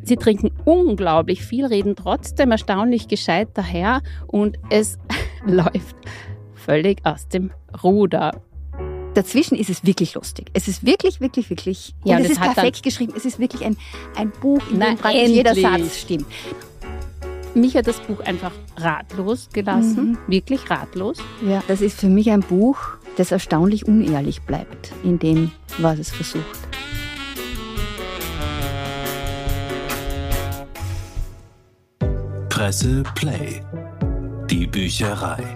Sie trinken unglaublich viel, reden trotzdem erstaunlich gescheit daher und es läuft völlig aus dem Ruder. Dazwischen ist es wirklich lustig. Es ist wirklich. Ja, und es ist perfekt geschrieben. Es ist wirklich ein Buch, in dem praktisch endlich. jeder Satz stimmt. Mich hat das Buch einfach ratlos gelassen, wirklich ratlos. Ja, das ist für mich ein Buch, das erstaunlich unehrlich bleibt in dem, was es versucht. Presse Play. Die Bücherei.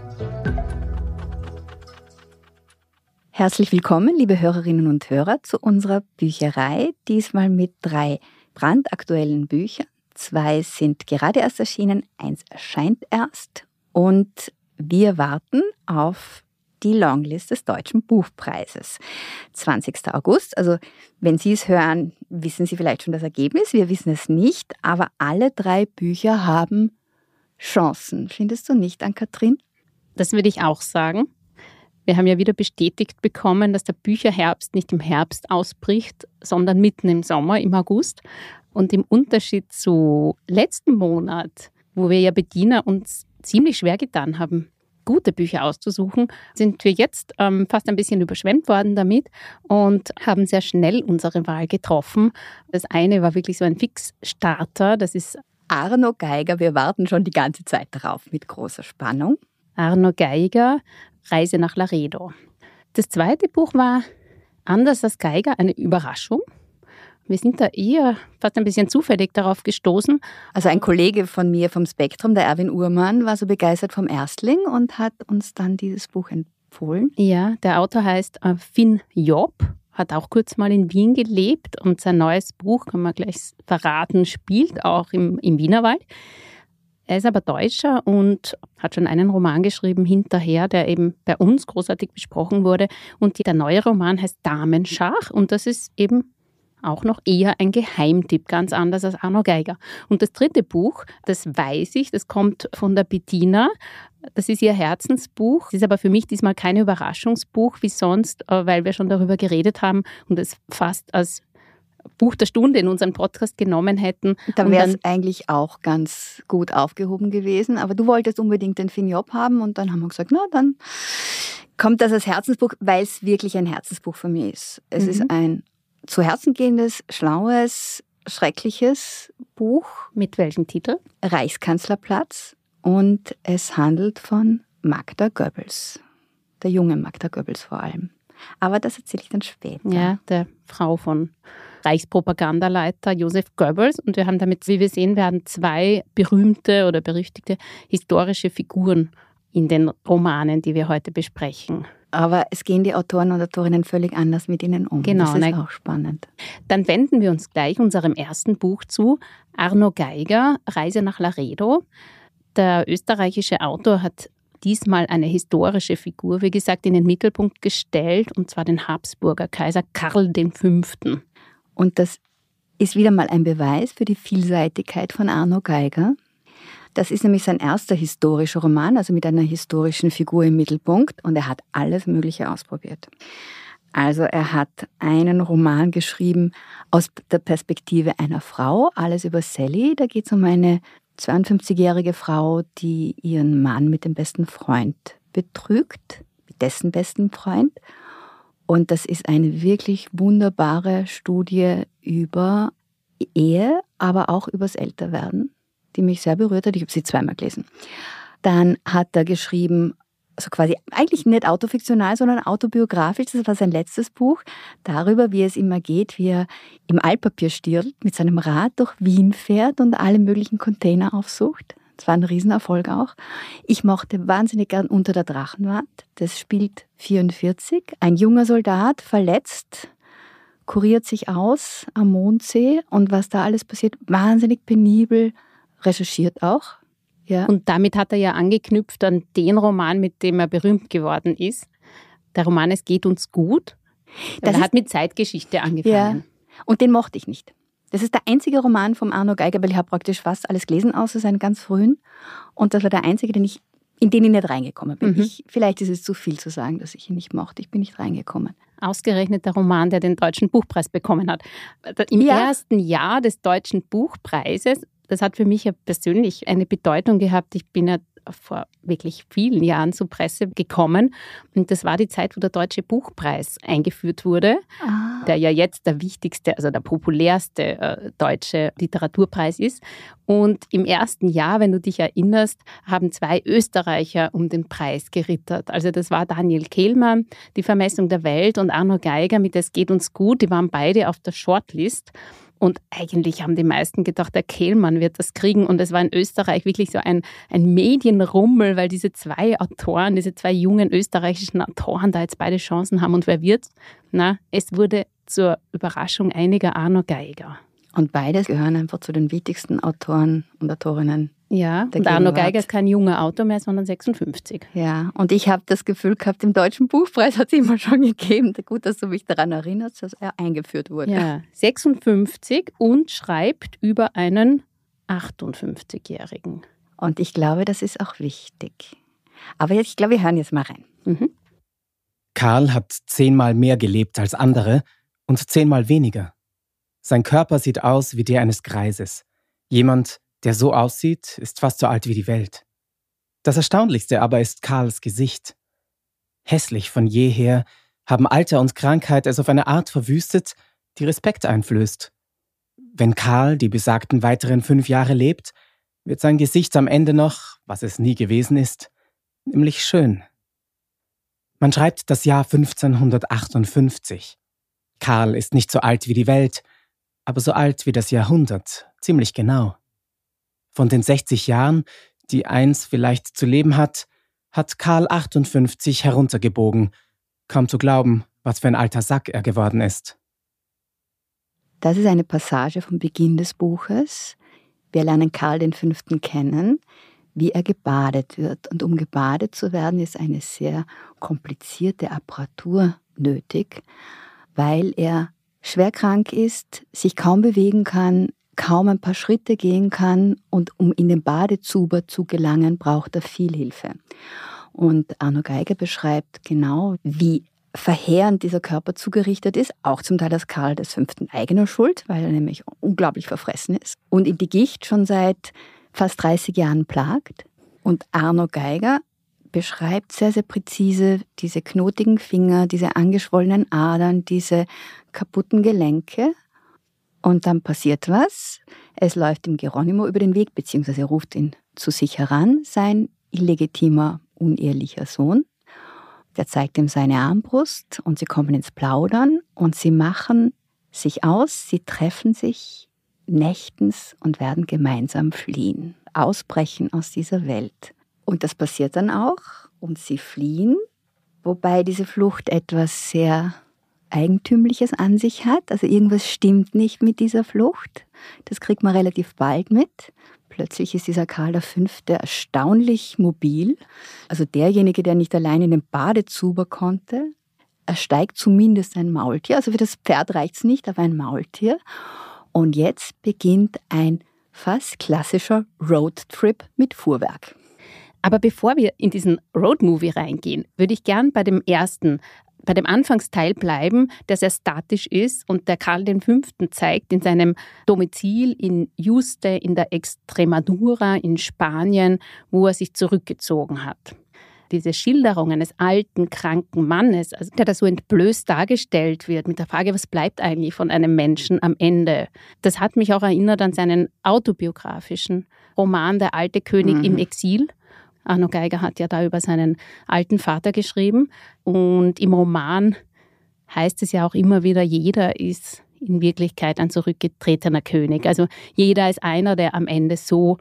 Herzlich willkommen, liebe Hörerinnen und Hörer, zu unserer Bücherei. Diesmal mit 3 brandaktuellen Büchern. 2 sind gerade erst erschienen, 1 erscheint erst. Und wir warten auf die Longlist des Deutschen Buchpreises. 20. August, also wenn Sie es hören, wissen Sie vielleicht schon das Ergebnis. Wir wissen es nicht, aber alle 3 Bücher haben Chancen. Findest du nicht, Ann-Kathrin? Das würde ich auch sagen. Wir haben ja wieder bestätigt bekommen, dass der Bücherherbst nicht im Herbst ausbricht, sondern mitten im Sommer, im August. Und im Unterschied zu letzten Monat, wo wir ja Bediener uns ziemlich schwer getan haben, gute Bücher auszusuchen, sind wir jetzt fast ein bisschen überschwemmt worden damit und haben sehr schnell unsere Wahl getroffen. Das eine war wirklich so ein Fixstarter, das ist Arno Geiger, wir warten schon die ganze Zeit darauf mit großer Spannung. Arno Geiger, Reise nach Laredo. Das zweite Buch war anders als Geiger, eine Überraschung. Wir sind da eher fast ein bisschen zufällig darauf gestoßen. Also ein Kollege von mir vom Spektrum, der Erwin Uhrmann, war so begeistert vom Erstling und hat uns dann dieses Buch empfohlen. Ja, der Autor heißt Finn Job, hat auch kurz mal in Wien gelebt und sein neues Buch, kann man gleich verraten, spielt auch im Wienerwald. Er ist aber Deutscher und hat schon einen Roman geschrieben, Hinterher, der eben bei uns großartig besprochen wurde. Und der neue Roman heißt Damenschach und das ist eben auch noch eher ein Geheimtipp, ganz anders als Arno Geiger. Und das dritte Buch, das weiß ich, das kommt von der Bettina. Das ist ihr Herzensbuch. Das ist aber für mich diesmal kein Überraschungsbuch wie sonst, weil wir schon darüber geredet haben und es fast als Buch der Stunde in unseren Podcast genommen hätten. Da wäre es eigentlich auch ganz gut aufgehoben gewesen. Aber du wolltest unbedingt den Finn Job haben und dann haben wir gesagt, na, dann kommt das als Herzensbuch, weil es wirklich ein Herzensbuch von mir ist. Es ist ein zu Herzen gehendes, schlaues, schreckliches Buch. Mit welchem Titel? Reichskanzlerplatz. Und es handelt von Magda Goebbels. Der jungen Magda Goebbels vor allem. Aber das erzähle ich dann später. Ja, der Frau von Reichspropagandaleiter Josef Goebbels. Und wir haben damit, wie wir sehen werden, 2 berühmte oder berüchtigte historische Figuren in den Romanen, die wir heute besprechen. Aber es gehen die Autoren und Autorinnen völlig anders mit ihnen um. Genau, das ist auch spannend. Dann wenden wir uns gleich unserem ersten Buch zu. Arno Geiger, Reise nach Laredo. Der österreichische Autor hat diesmal eine historische Figur, wie gesagt, in den Mittelpunkt gestellt, und zwar den Habsburger Kaiser Karl V. Und das ist wieder mal ein Beweis für die Vielseitigkeit von Arno Geiger. Das ist nämlich sein erster historischer Roman, also mit einer historischen Figur im Mittelpunkt, und er hat alles Mögliche ausprobiert. Also er hat einen Roman geschrieben aus der Perspektive einer Frau, alles über Sally. Da geht es um eine 52-jährige Frau, die ihren Mann mit dem besten Freund betrügt, mit dessen besten Freund. Und das ist eine wirklich wunderbare Studie über Ehe, aber auch übers Älterwerden, die mich sehr berührt hat. Ich habe sie 2-mal gelesen. Dann hat er geschrieben, also quasi eigentlich nicht autofiktional, sondern autobiografisch, das war sein letztes Buch, darüber, wie es immer geht, wie er im Altpapier stirbt, mit seinem Rad durch Wien fährt und alle möglichen Container aufsucht. Das war ein Riesenerfolg auch. Ich mochte wahnsinnig gern Unter der Drachenwand. Das spielt 1944. Ein junger Soldat, verletzt, kuriert sich aus am Mondsee und was da alles passiert, wahnsinnig penibel recherchiert auch. Ja. Und damit hat er ja angeknüpft an den Roman, mit dem er berühmt geworden ist. Der Roman Es geht uns gut. Er hat mit Zeitgeschichte angefangen. Ja. Und den mochte ich nicht. Das ist der einzige Roman von Arno Geiger, weil ich habe praktisch fast alles gelesen, außer seinen ganz frühen. Und das war der einzige, in den ich nicht reingekommen bin. Vielleicht ist es zu viel zu sagen, dass ich ihn nicht mochte. Ich bin nicht reingekommen. ausgerechnet der Roman, der den Deutschen Buchpreis bekommen hat. Im ersten Jahr des Deutschen Buchpreises, das hat für mich ja persönlich eine Bedeutung gehabt. Ich bin ja vor wirklich vielen Jahren zur Presse gekommen und das war die Zeit, wo der Deutsche Buchpreis eingeführt wurde, der ja jetzt der wichtigste, also der populärste deutsche Literaturpreis ist. Und im ersten Jahr, wenn du dich erinnerst, haben 2 Österreicher um den Preis gerittert. Also das war Daniel Kehlmann, Die Vermessung der Welt, und Arno Geiger mit Es geht uns gut. Die waren beide auf der Shortlist. Und eigentlich haben die meisten gedacht, der Kehlmann wird das kriegen. Und es war in Österreich wirklich so ein Medienrummel, weil diese 2 Autoren, diese 2 jungen österreichischen Autoren da jetzt beide Chancen haben. Und wer wird's? Na, es wurde zur Überraschung einiger Arno Geiger. Und beides gehören einfach zu den wichtigsten Autoren und Autorinnen. Ja, und Arno Geiger ist kein junger Autor mehr, sondern 56. Ja, und ich habe das Gefühl gehabt, im Deutschen Buchpreis hat es immer schon gegeben. Gut, dass du mich daran erinnerst, dass er eingeführt wurde. Ja, 56 und schreibt über einen 58-Jährigen. Und ich glaube, das ist auch wichtig. Aber jetzt, ich glaube, wir hören jetzt mal rein. Karl hat 10-mal mehr gelebt als andere und 10-mal weniger. Sein Körper sieht aus wie der eines Greises. Jemand, der so aussieht, ist fast so alt wie die Welt. Das Erstaunlichste aber ist Karls Gesicht. Hässlich von jeher haben Alter und Krankheit es auf eine Art verwüstet, die Respekt einflößt. Wenn Karl die besagten weiteren 5 Jahre lebt, wird sein Gesicht am Ende noch, was es nie gewesen ist, nämlich schön. Man schreibt das Jahr 1558. Karl ist nicht so alt wie die Welt, aber so alt wie das Jahrhundert, ziemlich genau. Von den 60 Jahren, die eins vielleicht zu leben hat Karl 58 heruntergebogen. Kaum zu glauben, was für ein alter Sack er geworden ist. Das ist eine Passage vom Beginn des Buches. Wir lernen Karl V. kennen, wie er gebadet wird. Und um gebadet zu werden, ist eine sehr komplizierte Apparatur nötig, weil er schwer krank ist, sich kaum bewegen kann, kaum ein paar Schritte gehen kann, und um in den Badezuber zu gelangen, braucht er viel Hilfe. Und Arno Geiger beschreibt genau, wie verheerend dieser Körper zugerichtet ist, auch zum Teil aus Karl V. eigener Schuld, weil er nämlich unglaublich verfressen ist und ihn die Gicht schon seit fast 30 Jahren plagt. Und Arno Geiger beschreibt sehr, sehr präzise diese knotigen Finger, diese angeschwollenen Adern, diese kaputten Gelenke. Und dann passiert was. Es läuft ihm Geronimo über den Weg, beziehungsweise er ruft ihn zu sich heran, sein illegitimer, unehelicher Sohn. Der zeigt ihm seine Armbrust und sie kommen ins Plaudern und sie machen sich aus, sie treffen sich nächtens und werden gemeinsam fliehen, ausbrechen aus dieser Welt. Und das passiert dann auch und sie fliehen, wobei diese Flucht etwas sehr Eigentümliches an sich hat. Also irgendwas stimmt nicht mit dieser Flucht. Das kriegt man relativ bald mit. Plötzlich ist dieser Karl V. erstaunlich mobil. Also derjenige, der nicht allein in den Badezuber konnte, ersteigt zumindest ein Maultier. Also für das Pferd reicht es nicht, aber ein Maultier. Und jetzt beginnt ein fast klassischer Roadtrip mit Fuhrwerk. Aber bevor wir in diesen Roadmovie reingehen, würde ich gern bei dem Anfangsteil bleiben, der sehr statisch ist und der Karl V. zeigt in seinem Domizil in Yuste in der Extremadura in Spanien, wo er sich zurückgezogen hat. Diese Schilderung eines alten, kranken Mannes, also der da so entblößt dargestellt wird, mit der Frage, was bleibt eigentlich von einem Menschen am Ende. Das hat mich auch erinnert an seinen autobiografischen Roman Der alte König im Exil. Arno Geiger hat ja da über seinen alten Vater geschrieben. Und im Roman heißt es ja auch immer wieder, jeder ist in Wirklichkeit ein zurückgetretener König. Also jeder ist einer, der am Ende so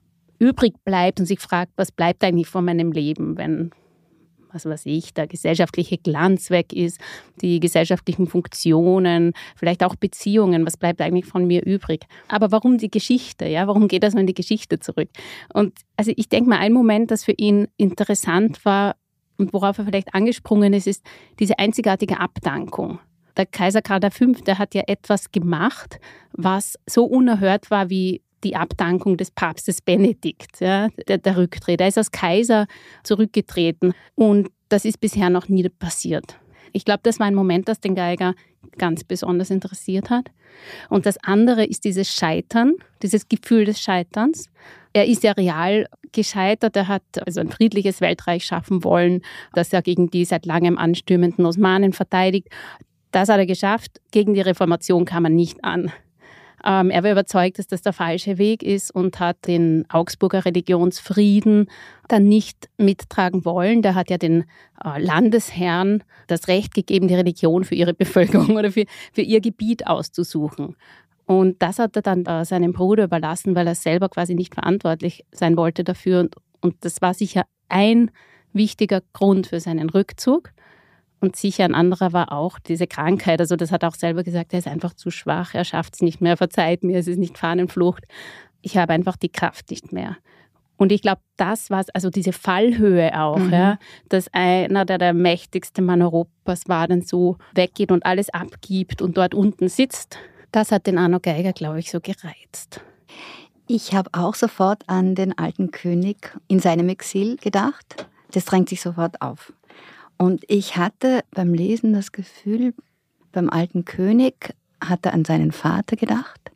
übrig bleibt und sich fragt, was bleibt eigentlich von meinem Leben, wenn, was weiß ich, der gesellschaftliche Glanz weg ist, die gesellschaftlichen Funktionen, vielleicht auch Beziehungen, was bleibt eigentlich von mir übrig? Aber warum die Geschichte? Ja? Warum geht das in die Geschichte zurück? Und also ich denke mal, ein Moment, das für ihn interessant war und worauf er vielleicht angesprungen ist, ist diese einzigartige Abdankung. Der Kaiser Karl V., der hat ja etwas gemacht, was so unerhört war wie die Abdankung des Papstes Benedikt, ja, der Rücktritt. Er ist als Kaiser zurückgetreten und das ist bisher noch nie passiert. Ich glaube, das war ein Moment, das den Geiger ganz besonders interessiert hat. Und das andere ist dieses Scheitern, dieses Gefühl des Scheiterns. Er ist ja real gescheitert, er hat also ein friedliches Weltreich schaffen wollen, das er gegen die seit langem anstürmenden Osmanen verteidigt. Das hat er geschafft, gegen die Reformation kam er nicht an. Er war überzeugt, dass das der falsche Weg ist und hat den Augsburger Religionsfrieden dann nicht mittragen wollen. Der hat ja den Landesherren das Recht gegeben, die Religion für ihre Bevölkerung oder für ihr Gebiet auszusuchen. Und das hat er dann seinem Bruder überlassen, weil er selber quasi nicht verantwortlich sein wollte dafür. Und das war sicher ein wichtiger Grund für seinen Rückzug. Und sicher ein anderer war auch diese Krankheit. Also das hat er auch selber gesagt, er ist einfach zu schwach, er schafft es nicht mehr, verzeiht mir, es ist nicht Fahnenflucht. Ich habe einfach die Kraft nicht mehr. Und ich glaube, das war es, also diese Fallhöhe auch, ja, dass einer, der mächtigste Mann Europas war, dann so weggeht und alles abgibt und dort unten sitzt. Das hat den Arno Geiger, glaube ich, so gereizt. Ich habe auch sofort an den alten König in seinem Exil gedacht. Das drängt sich sofort auf. Und ich hatte beim Lesen das Gefühl, beim alten König hat er an seinen Vater gedacht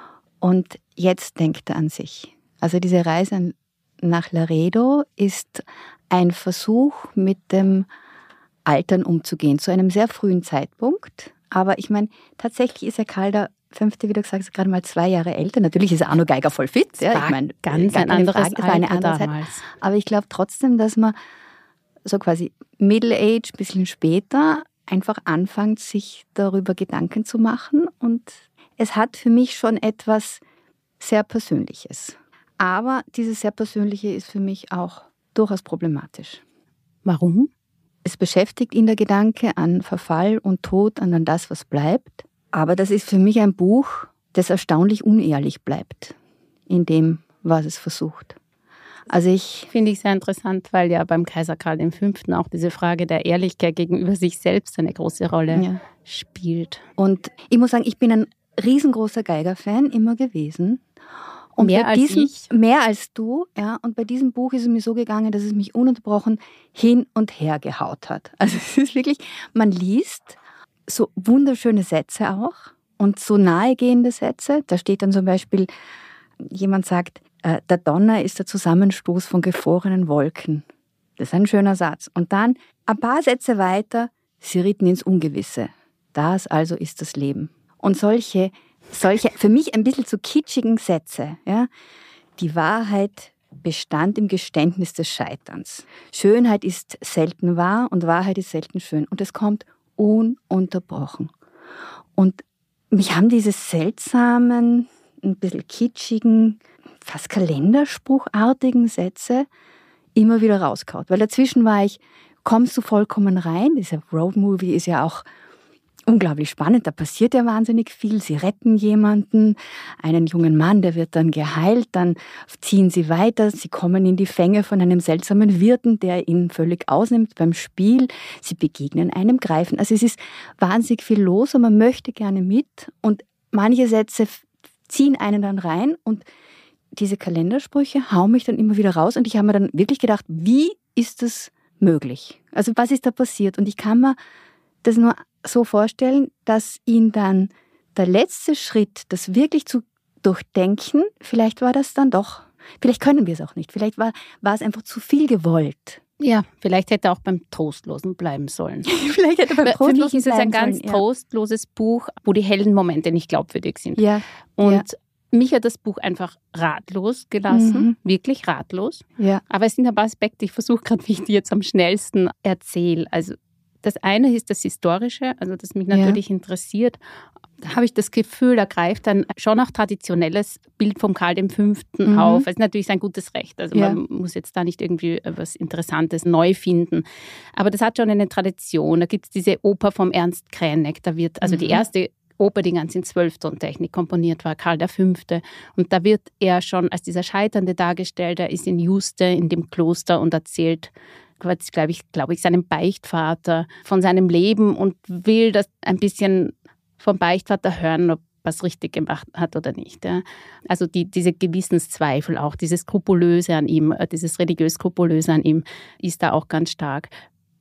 und jetzt denkt er an sich. Also diese Reise nach Laredo ist ein Versuch, mit dem Altern umzugehen, zu einem sehr frühen Zeitpunkt. Aber ich meine, tatsächlich ist ja Karl V., wie du gesagt hast, gerade mal 2 Jahre älter. Natürlich ist Arno Geiger voll fit. Ja, ich meine, ganz ein anderes Alter, eine andere damals. Zeit. Aber ich glaube trotzdem, dass man so quasi Middle Age, ein bisschen später, einfach anfängt, sich darüber Gedanken zu machen. Und es hat für mich schon etwas sehr Persönliches. Aber dieses sehr Persönliche ist für mich auch durchaus problematisch. Warum? Es beschäftigt ihn der Gedanke an Verfall und Tod, an das, was bleibt. Aber das ist für mich ein Buch, das erstaunlich unehrlich bleibt in dem, was es versucht. Also finde ich sehr interessant, weil ja beim Kaiser Karl V. auch diese Frage der Ehrlichkeit gegenüber sich selbst eine große Rolle spielt. Und ich muss sagen, ich bin ein riesengroßer Geiger-Fan immer gewesen. Und mehr als ich? Mehr als du, ja. Und bei diesem Buch ist es mir so gegangen, dass es mich ununterbrochen hin und her gehaut hat. Also es ist wirklich, man liest so wunderschöne Sätze auch und so nahegehende Sätze. Da steht dann zum Beispiel, jemand sagt, der Donner ist der Zusammenstoß von gefrorenen Wolken. Das ist ein schöner Satz. Und dann ein paar Sätze weiter, sie ritten ins Ungewisse. Das also ist das Leben. Und solche für mich ein bisschen zu kitschigen Sätze. Ja? Die Wahrheit bestand im Geständnis des Scheiterns. Schönheit ist selten wahr und Wahrheit ist selten schön. Und es kommt ununterbrochen. Und mich haben diese seltsamen, ein bisschen kitschigen, fast kalenderspruchartigen Sätze immer wieder rausgehauen. Weil dazwischen war ich, kommst du vollkommen rein? Dieser Roadmovie ist ja auch unglaublich spannend, da passiert ja wahnsinnig viel. Sie retten jemanden, einen jungen Mann, der wird dann geheilt, dann ziehen sie weiter, sie kommen in die Fänge von einem seltsamen Wirten, der ihn völlig ausnimmt beim Spiel. Sie begegnen einem Greifen. Also es ist wahnsinnig viel los und man möchte gerne mit und manche Sätze ziehen einen dann rein und diese Kalendersprüche hauen mich dann immer wieder raus und ich habe mir dann wirklich gedacht, wie ist das möglich? Also was ist da passiert? Und ich kann mir das nur so vorstellen, dass ihn dann der letzte Schritt, das wirklich zu durchdenken, vielleicht war das dann doch, vielleicht können wir es auch nicht, vielleicht war es einfach zu viel gewollt. Ja, vielleicht hätte er auch beim Trostlosen bleiben sollen. Vielleicht hätte er beim Trostlosen Für mich ist es ein ganz sollen, trostloses Buch, wo die hellen Momente nicht glaubwürdig sind. Ja. Und mich hat das Buch einfach ratlos gelassen, wirklich ratlos. Ja. Aber es sind ein paar Aspekte, ich versuche gerade, wie ich die jetzt am schnellsten erzähle. Also das eine ist das Historische, also das mich natürlich interessiert. Da habe ich das Gefühl, er greift dann schon auch traditionelles Bild vom Karl V. auf. Das ist natürlich sein gutes Recht. Also man muss jetzt da nicht irgendwie was Interessantes neu finden. Aber das hat schon eine Tradition. Da gibt es diese Oper vom Ernst Krenek. Da wird, also die erste Oper, die ganz in 12-Tontechnik komponiert war, Karl V. Und da wird er schon als dieser Scheiternde dargestellt. Er ist in Juste, in dem Kloster und erzählt, glaube ich, seinem Beichtvater von seinem Leben und will das ein bisschen vom Beichtvater hören, ob er es richtig gemacht hat oder nicht. Ja. Also diese Gewissenszweifel auch, dieses Skrupulöse an ihm, dieses religiös Skrupulöse an ihm ist da auch ganz stark.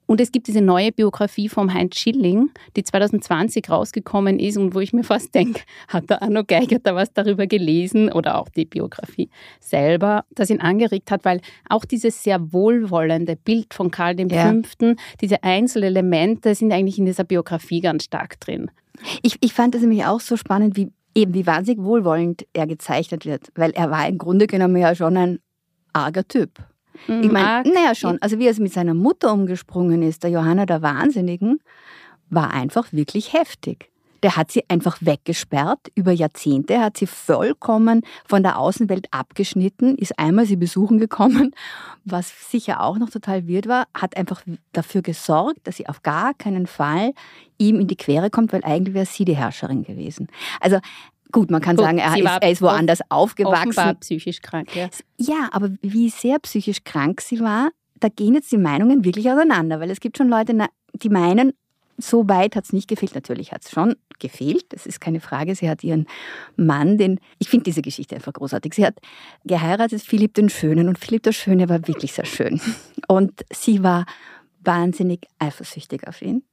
Und es gibt diese neue Biografie vom Heinz Schilling, die 2020 rausgekommen ist und wo ich mir fast denke, hat der Arno Geiger da was darüber gelesen oder auch die Biografie selber, das ihn angeregt hat, weil auch dieses sehr wohlwollende Bild von Karl V., diese Einzelelemente sind eigentlich in dieser Biografie ganz stark drin. Ich fand das nämlich auch so spannend, wie wahnsinnig wohlwollend er gezeichnet wird, weil er war im Grunde genommen ja schon ein arger Typ. Ich meine, naja schon, also wie er mit seiner Mutter umgesprungen ist, der Johanna der Wahnsinnigen, war einfach wirklich heftig. Der hat sie einfach weggesperrt über Jahrzehnte, hat sie vollkommen von der Außenwelt abgeschnitten, ist einmal sie besuchen gekommen, was sicher auch noch total weird war, hat einfach dafür gesorgt, dass sie auf gar keinen Fall ihm in die Quere kommt, weil eigentlich wäre sie die Herrscherin gewesen. Also gut, man kann sagen, er ist woanders aufgewachsen. Offenbar psychisch krank, ja. Ja, aber wie sehr psychisch krank sie war, da gehen jetzt die Meinungen wirklich auseinander, weil es gibt schon Leute, die meinen, so weit hat es nicht gefehlt. Natürlich hat es schon gefehlt, das ist keine Frage. Sie hat ihren Mann, ich finde diese Geschichte einfach großartig, sie hat geheiratet Philipp den Schönen und Philipp der Schöne war wirklich sehr schön. Und sie war wahnsinnig eifersüchtig auf ihn.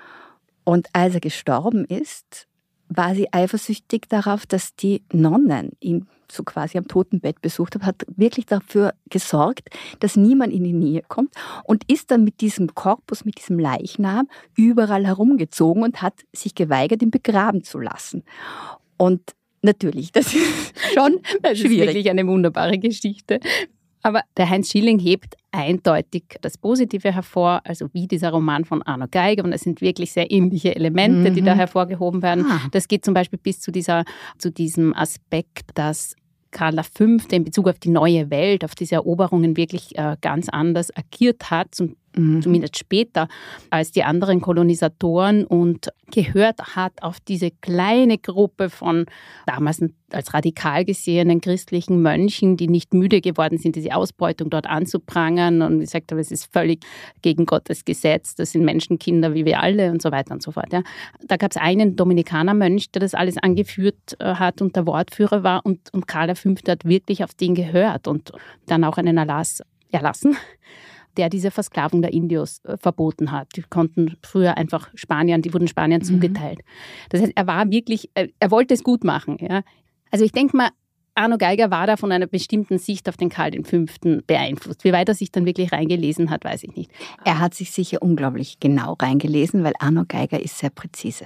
Und als er gestorben ist, war sie eifersüchtig darauf, dass die Nonnen ihn so quasi am Totenbett besucht haben, hat wirklich dafür gesorgt, dass niemand in die Nähe kommt und ist dann mit diesem Korpus, mit diesem Leichnam überall herumgezogen und hat sich geweigert, ihn begraben zu lassen. Und natürlich, das ist schon schwierig. Das ist wirklich eine wunderbare Geschichte. Aber der Heinz Schilling hebt eindeutig das Positive hervor, also wie dieser Roman von Arno Geiger. Und es sind wirklich sehr ähnliche Elemente, die da hervorgehoben werden. Das geht zum Beispiel bis zu diesem Aspekt, dass Karl V. in Bezug auf die neue Welt, auf diese Eroberungen wirklich ganz anders agiert hat, zumindest später als die anderen Kolonisatoren und gehört hat auf diese kleine Gruppe von damals als radikal gesehenen christlichen Mönchen, die nicht müde geworden sind, diese Ausbeutung dort anzuprangern und gesagt haben, es ist völlig gegen Gottes Gesetz, das sind Menschenkinder wie wir alle und so weiter und so fort. Ja. Da gab es einen Dominikanermönch, der das alles angeführt hat und der Wortführer war und Karl V. hat wirklich auf den gehört und dann auch einen Erlass erlassen, der diese Versklavung der Indios verboten hat. Die konnten früher einfach die wurden Spaniern zugeteilt. Das heißt, er wollte es gut machen. Ja. Also ich denke mal, Arno Geiger war da von einer bestimmten Sicht auf den Karl V. beeinflusst. Wie weit er sich dann wirklich reingelesen hat, weiß ich nicht. Er hat sich sicher unglaublich genau reingelesen, weil Arno Geiger ist sehr präzise.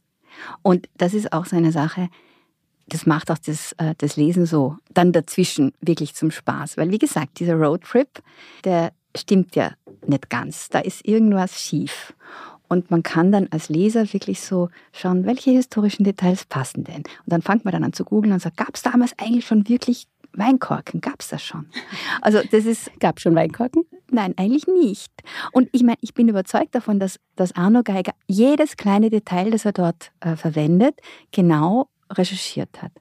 Und das ist auch so eine Sache, das macht auch das Lesen so dann dazwischen wirklich zum Spaß. Weil wie gesagt, dieser Roadtrip, der stimmt ja nicht ganz. Da ist irgendwas schief. Und man kann dann als Leser wirklich so schauen, welche historischen Details passen denn? Und dann fängt man dann an zu googeln und sagt, gab es damals eigentlich schon wirklich Weinkorken? Gab es das schon? Also gab es schon Weinkorken? Nein, eigentlich nicht. Und ich meine, ich bin überzeugt davon, dass Arno Geiger jedes kleine Detail, das er dort verwendet, genau recherchiert hat.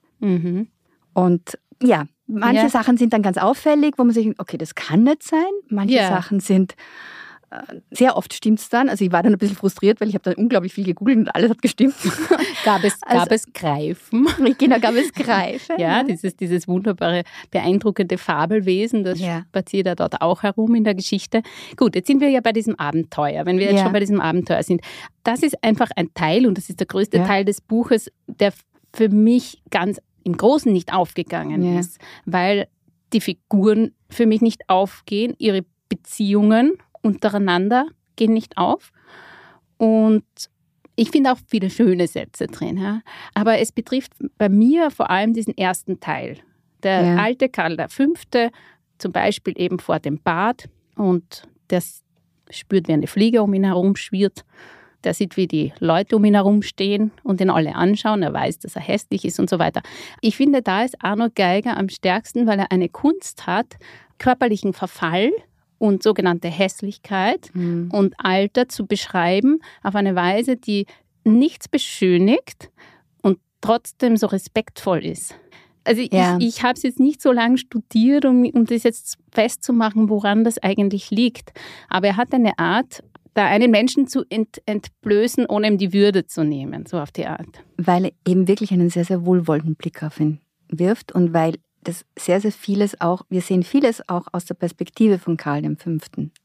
Und ja, manche Sachen sind dann ganz auffällig, wo man sich denkt, okay, das kann nicht sein. Manche Sachen sind, sehr oft stimmt es dann. Also ich war dann ein bisschen frustriert, weil ich habe dann unglaublich viel gegoogelt und alles hat gestimmt. Gab es Greifen? Genau, gab es Greifen. Ja, dieses wunderbare, beeindruckende Fabelwesen, das spaziert ja dort auch herum in der Geschichte. Gut, jetzt sind wir ja bei diesem Abenteuer. Wenn wir jetzt schon bei diesem Abenteuer sind, das ist einfach ein Teil und das ist der größte Teil des Buches, der für mich ganz im Großen nicht aufgegangen ist, weil die Figuren für mich nicht aufgehen, ihre Beziehungen untereinander gehen nicht auf und ich finde auch viele schöne Sätze drin. Ja. Aber es betrifft bei mir vor allem diesen ersten Teil. Der alte Karl V. zum Beispiel eben vor dem Bad und der spürt, wie eine Fliege um ihn herum schwirrt. Der sieht, wie die Leute um ihn herum stehen und ihn alle anschauen. Er weiß, dass er hässlich ist und so weiter. Ich finde, da ist Arno Geiger am stärksten, weil er eine Kunst hat, körperlichen Verfall und sogenannte Hässlichkeit und Alter zu beschreiben auf eine Weise, die nichts beschönigt und trotzdem so respektvoll ist. Also ich habe es jetzt nicht so lange studiert, um das jetzt festzumachen, woran das eigentlich liegt. Aber er hat eine Art, da einen Menschen zu entblößen, ohne ihm die Würde zu nehmen, so auf die Art. Weil er eben wirklich einen sehr, sehr wohlwollenden Blick auf ihn wirft und weil das sehr, sehr vieles auch, wir sehen vieles auch aus der Perspektive von Karl V.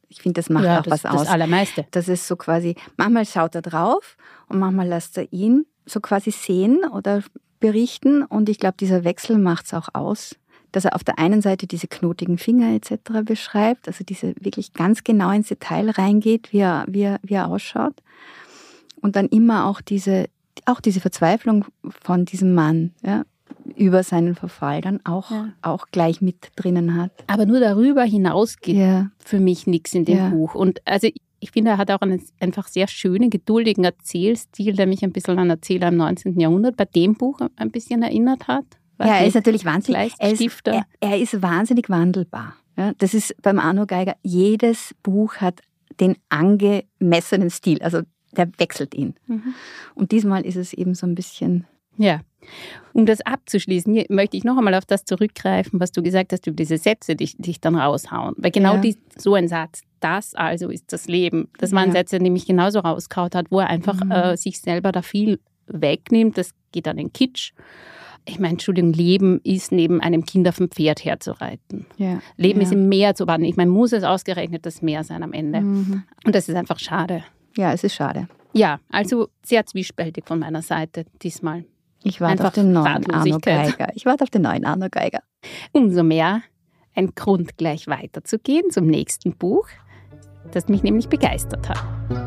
Ich finde, das macht auch was aus. Das Allermeiste. Das ist so quasi, manchmal schaut er drauf und manchmal lässt er ihn so quasi sehen oder berichten. Und ich glaube, dieser Wechsel macht es auch aus, dass er auf der einen Seite diese knotigen Finger etc. beschreibt, also diese wirklich ganz genau ins Detail reingeht, wie er ausschaut. Und dann immer auch diese Verzweiflung von diesem Mann, ja, über seinen Verfall dann auch gleich mit drinnen hat. Aber nur darüber hinaus geht für mich nichts in dem Buch. Und also ich finde, er hat auch einen einfach sehr schönen, geduldigen Erzählstil, der mich ein bisschen an Erzähler im 19. Jahrhundert bei dem Buch ein bisschen erinnert hat. Er ist natürlich wahnsinnig, er ist wahnsinnig wandelbar. Ja, das ist beim Arno Geiger, jedes Buch hat den angemessenen Stil, also der wechselt ihn. Mhm. Und diesmal ist es eben so ein bisschen... Ja, um das abzuschließen, möchte ich noch einmal auf das zurückgreifen, was du gesagt hast über diese Sätze, die dich dann raushauen. Weil genau so ein Satz, das also ist das Leben, das waren Sätze, die mich genauso rausgehauen hat, wo er einfach sich selber da viel wegnimmt. Das geht dann in Kitsch. Ich meine, Entschuldigung, Leben ist neben einem Kind auf dem Pferd herzureiten. Ja. Leben ist im Meer zu baden. Ich meine, muss es ausgerechnet das Meer sein am Ende. Mhm. Und das ist einfach schade. Ja, es ist schade. Ja, also sehr zwiespältig von meiner Seite diesmal. Ich warte auf den neuen Arno Geiger. Umso mehr ein Grund, gleich weiterzugehen zum nächsten Buch, das mich nämlich begeistert hat.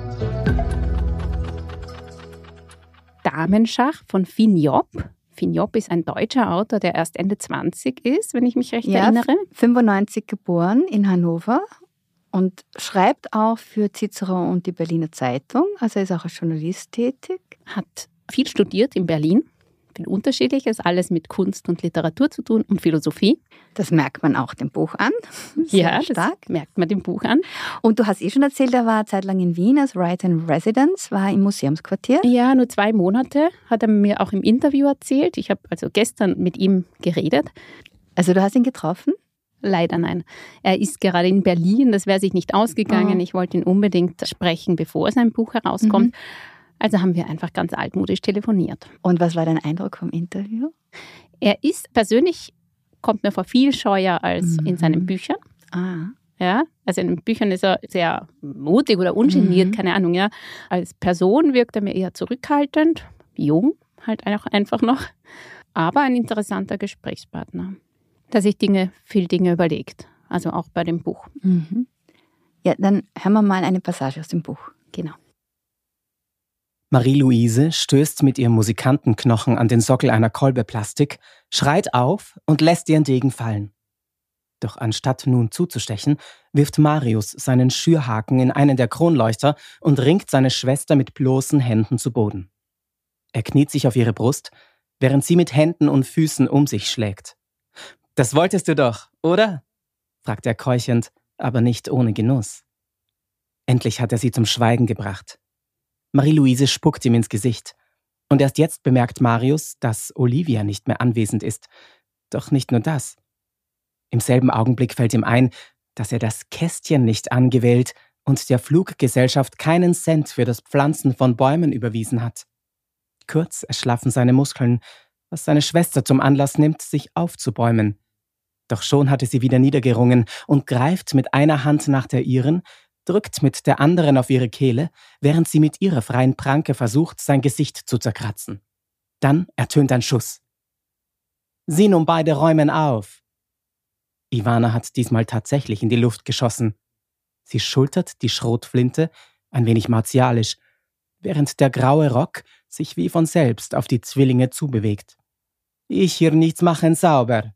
Damenschach von Finn Job. Finn Job ist ein deutscher Autor, der erst Ende 20 ist, wenn ich mich recht erinnere. 95 geboren in Hannover und schreibt auch für Cicero und die Berliner Zeitung. Also er ist auch als Journalist tätig. Hat viel studiert in Berlin. Viel Unterschiedliches, alles mit Kunst und Literatur zu tun und Philosophie. Das merkt man auch dem Buch an. Sehr stark. Das merkt man dem Buch an. Und du hast schon erzählt, er war eine Zeit lang in Wien als Writer in Residence, war im Museumsquartier. Ja, nur 2 Monate, hat er mir auch im Interview erzählt. Ich habe also gestern mit ihm geredet. Also du hast ihn getroffen? Leider nein. Er ist gerade in Berlin, das wäre sich nicht ausgegangen. Ich wollte ihn unbedingt sprechen, bevor sein Buch herauskommt. Also haben wir einfach ganz altmodisch telefoniert. Und was war dein Eindruck vom Interview? Er ist persönlich, kommt mir vor, viel scheuer als in seinen Büchern. Ja, also in den Büchern ist er sehr mutig oder ungeniert, keine Ahnung. Ja. Als Person wirkt er mir eher zurückhaltend, jung halt einfach noch, aber ein interessanter Gesprächspartner, der sich viele Dinge überlegt, also auch bei dem Buch. Ja, dann hören wir mal eine Passage aus dem Buch. Genau. Marie-Louise stößt mit ihrem Musikantenknochen an den Sockel einer Kolbe Plastik, schreit auf und lässt ihren Degen fallen. Doch anstatt nun zuzustechen, wirft Marius seinen Schürhaken in einen der Kronleuchter und ringt seine Schwester mit bloßen Händen zu Boden. Er kniet sich auf ihre Brust, während sie mit Händen und Füßen um sich schlägt. »Das wolltest du doch, oder?« fragt er keuchend, aber nicht ohne Genuss. Endlich hat er sie zum Schweigen gebracht. Marie-Louise spuckt ihm ins Gesicht. Und erst jetzt bemerkt Marius, dass Olivia nicht mehr anwesend ist. Doch nicht nur das. Im selben Augenblick fällt ihm ein, dass er das Kästchen nicht angewählt und der Fluggesellschaft keinen Cent für das Pflanzen von Bäumen überwiesen hat. Kurz erschlaffen seine Muskeln, was seine Schwester zum Anlass nimmt, sich aufzubäumen. Doch schon hatte sie wieder niedergerungen und greift mit einer Hand nach der ihren, drückt mit der anderen auf ihre Kehle, während sie mit ihrer freien Pranke versucht, sein Gesicht zu zerkratzen. Dann ertönt ein Schuss. »Sie nun beide räumen auf!« Ivana hat diesmal tatsächlich in die Luft geschossen. Sie schultert die Schrotflinte, ein wenig martialisch, während der graue Rock sich wie von selbst auf die Zwillinge zubewegt. »Ich hier nichts machen sauber!«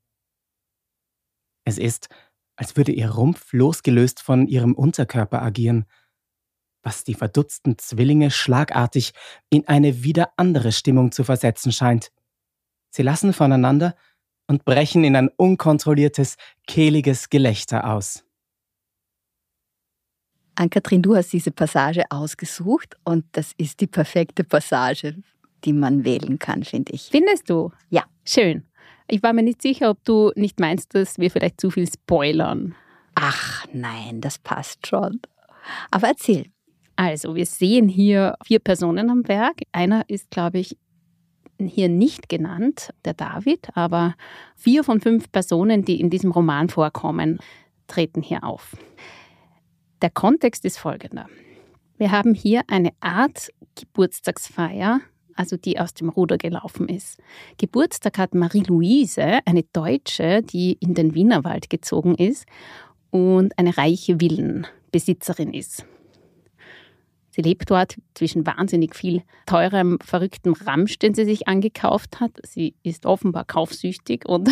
Es ist, als würde ihr Rumpf losgelöst von ihrem Unterkörper agieren, was die verdutzten Zwillinge schlagartig in eine wieder andere Stimmung zu versetzen scheint. Sie lassen voneinander und brechen in ein unkontrolliertes, kehliges Gelächter aus. Ann-Kathrin, du hast diese Passage ausgesucht und das ist die perfekte Passage, die man wählen kann, finde ich. Findest du? Ja. Schön. Ich war mir nicht sicher, ob du nicht meinst, dass wir vielleicht zu viel spoilern. Ach nein, das passt schon. Aber erzähl. Also, wir sehen hier 4 Personen am Werk. Einer ist, glaube ich, hier nicht genannt, der David, aber 4 von 5 Personen, die in diesem Roman vorkommen, treten hier auf. Der Kontext ist folgender. Wir haben hier eine Art Geburtstagsfeier, also die aus dem Ruder gelaufen ist. Geburtstag hat Marie-Louise, eine Deutsche, die in den Wienerwald gezogen ist und eine reiche Villenbesitzerin ist. Sie lebt dort zwischen wahnsinnig viel teurem, verrücktem Ramsch, den sie sich angekauft hat. Sie ist offenbar kaufsüchtig und